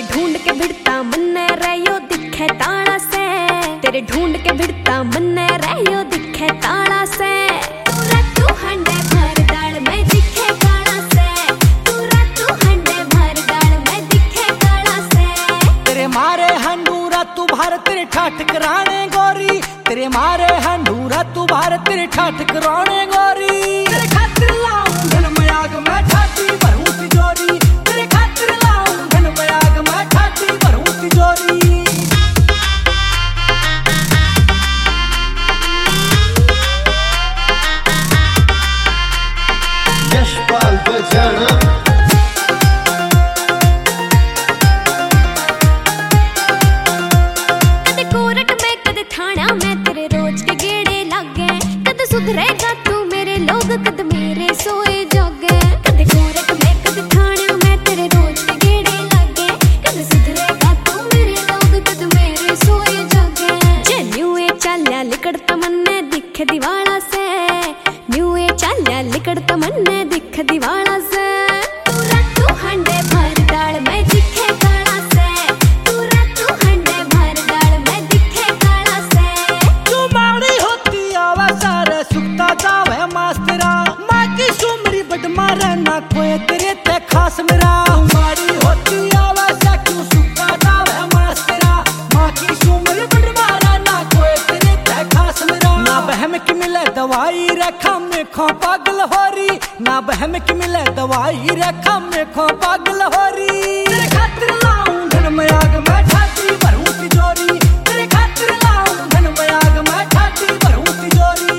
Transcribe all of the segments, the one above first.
ढूंढ के भिड़ता मन रहियो दिखे ताड़ा से, तेरे ढूंढ के भिड़ता मन रहियो दिखे ताड़ा से। तू हंडे भर दाल में दिखे काला से, तू हंडे भर दाल में दिखे काला से। तेरे मारे हंडूरा तू भार तेरे ठाठ कराने गोरी, तेरे मारे हंडूरा तू भार तेरे ठाठ कराने गोरी। तेरे खातिर लाऊं धन मयाग मैं ठाठी भरूं तिजोरी, तेरे खातिर लाऊं धन मयाग मैं ठाठी भरूं तिजोरी। यशपाल बजाना कदे कोरट में कदे थाना में तेरे रोज के गेड़े लागे, कदे सुधरेगा तू मेरे लोग कद मेरे सोए जागे। कदे कोरट में कदे थाना में तेरे रोज के गेड़े लागे, कदे सुधरेगा तू मेरे लोग कद मेरे सोए जागे। जे न्यूए चाल्या लिकड़ता मन्ने दिखे दीवाला से, न्यूए चाल्या लिकड़ता मन्ने दिखे दीवाला से। तू हंडे भर दाल में दिखे काला से, तू हंडे भर दाल में दिखे काला से। तू माड़ी होती आवा सारे सुखता जावे मास्टरा, माँ की सुमरी बड़ मारे ना कोई तेरे ते खास मेरा। माड़ी होती आवा सा क्यों सुखता जावे मास्टरा, माँ की सुमरी बड़ मारे ना कोई तेरे ते खास मेरा। ना बहम की मिले दवाई रेखा में खो पागल हो रही, ना बहम की मिले दवाई रेखा में खो पागल हो रही। तेरे खातिर लाऊं धन मयाग मैं ठाठी भरूं तिजोरी, तेरे खातिर लाऊं धन मयाग मैं ठाठी भरूं तिजोरी।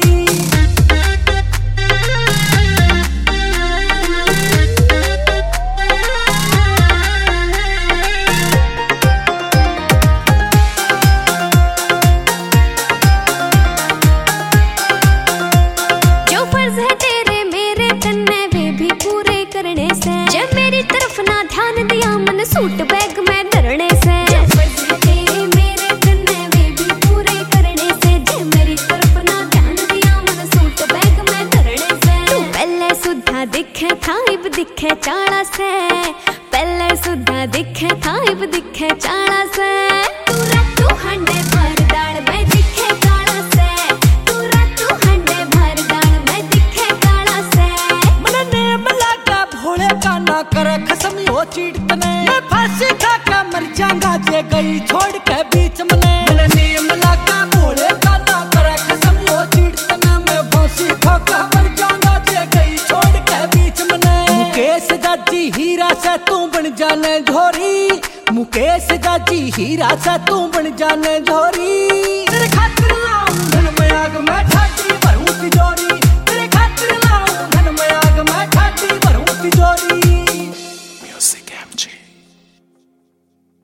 जो फर्ज है तेरे मेरे तन्ने वे भी पूरे करने से, जब मेरी तरफ ना ध्यान दिया मन सूट बैग में धरने से। जो फर्ज है तेरे मेरे तन्ने वे भी पूरे करने से, जब मेरी तरफ ना ध्यान दिया मन सूट बैग में धरने से। तू पहले सुधा दिखे थाइब दिखे चाड़ा से, पहले सुधा दिखे थाइब दिखे चाड़ा से। तू हंडे भर दाल में दिखे काला से, तू हंडे भर दाल में दिखे काला से। मन नेम लागा भोले का ना करे खसम हो चीट तने, मैं फांसी खा के मर जाऊंगा जे गई छोड़ के बीच मने। मन नेम लागा भोले का ना करे खसम हो चीट तने, मैं फांसी खा के मर जाऊंगा जे गई छोड़ के बीच मने। मुकेश जाजी हीरा से तू बन जाने झोरी, मुकेश जाजी हीरा से तू बन जाने झोरी।